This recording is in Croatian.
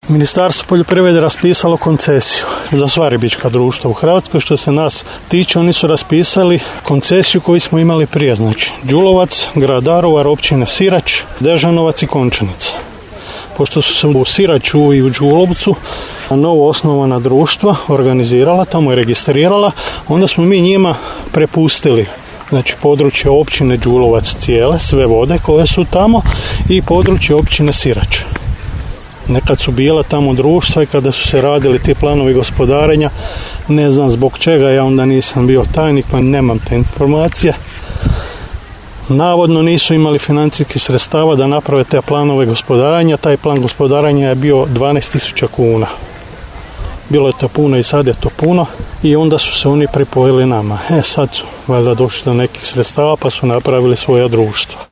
Ministarstvo poljoprivrede raspisalo koncesiju za sva ribička društva u Hrvatskoj. Što se nas tiče, oni su raspisali koncesiju koju smo imali prije. Znači, Đulovac, grad Daruvar, općine Sirač, Dežanovac i Končanica. Pošto su se u Siraču i u Đulovcu novo osnovana društva organizirala, tamo je registrirala, onda smo mi njima prepustili znači područje općine Đulovac cijele, sve vode koje su tamo i područje općine Sirač. Nekad su bila tamo društva i kada su se radili ti planovi gospodarenja, ne znam zbog čega, ja onda nisam bio tajnik pa nemam te informacije. Navodno nisu imali financijskih sredstava da naprave te planove gospodarenja. Taj plan gospodarenja je bio 12.000 kuna. Bilo je to puno i sad je to puno i onda su se oni pripojili nama. Sad su valjda došli do nekih sredstava pa su napravili svoja društva.